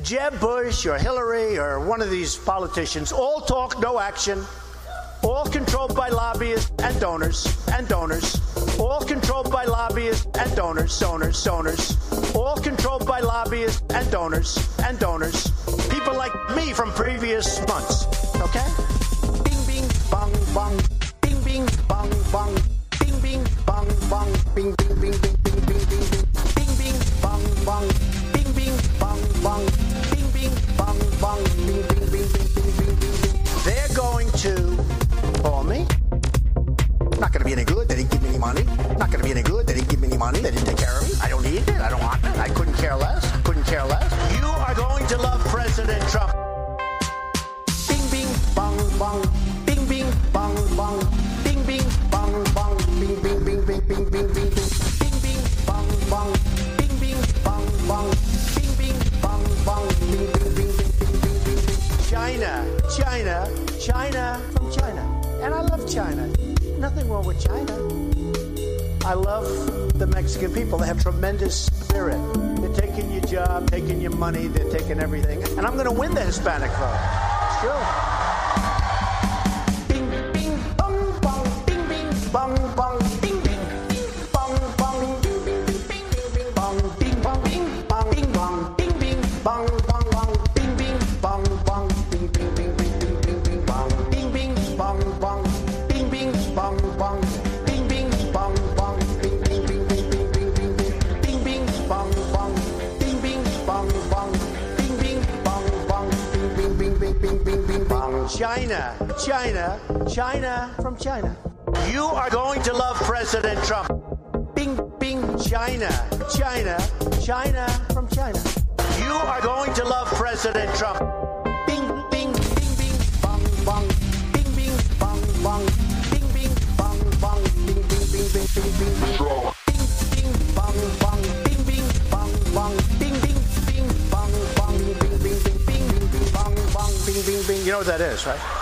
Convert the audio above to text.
Jeb Bush or Hillary or one of these politicians, all talk, no action, all controlled by lobbyists and donors, all controlled by lobbyists and donors, all controlled by lobbyists and donors, people like me from previous months, okay? Bing, bing, bong, bong, bing, bing, bong, bong, bing, bing, bong, bong, bing, bing, bing, bing, bing, bing, bing, bing, bing, bong, bong, bing, bing, bong, bong, bing, bing, bong, bong, bing, bing, bing, bing, bing, bing, bing. They're going to call me. Not going to be any good. They didn't give me any money. Not going to be any good. They didn't give me any money. They didn't take care of me. I don't need it. I don't want it. I couldn't care less. You are going to love President Trump. Bing, bing, bong, bong. Bing, bing, bong, bong. Bing, bing, bong, bong. Bing, bing, bing, bing, bing, bing, bing, bing. Bing, bing, bong, bong. Bing, bing, bong, bong. Bing, bing, bong, bong. Bing, bing, bing, bing, bing, bing, bing, bing. China from China. And I love China. Nothing wrong with China. I love the Mexican people. They have tremendous spirit. They're taking your job, taking your money, they're taking everything. And I'm going to win the Hispanic vote. It's true. Bing, bing, bong, bong, bing, bing, bong, bong, bing, bing, bong, bong, bing, bing, bing, bing, bong, bing, bong, bing, bong, bing, bong, bing, bing, bong, bong, bong, bing, bing, bong, bong, bing, bing, bing, bing, bing, bing, bing, bong, bing, bing, bong, bong, bing, bing, bong, bong, bing, bing, bong, bong, bing, bing, bing, bing, bing, bing, bing, bing, bing, bong, bong, bing, bing, bong, bong, bing, bing, bong, bong, bing, bing, bing, bing, bing, bing, bong. China from China. You are going to love President Trump. Bing, bing, China from China. You are going to love President Trump. Bing, bing, bing, bing, bong, bong. Bing, bing, bong, bong. Bing, bing, bong, bong. Bing, bing, bing, bing, bing, bing, bing. Bing, bing, bong, bong. Bing, bing, bong, bong. Bing, bing, bing, bong, bong. Bing, bing, bing, bing, bing, bing, bong, bong. Bing, bing, bing. You know what that is, right?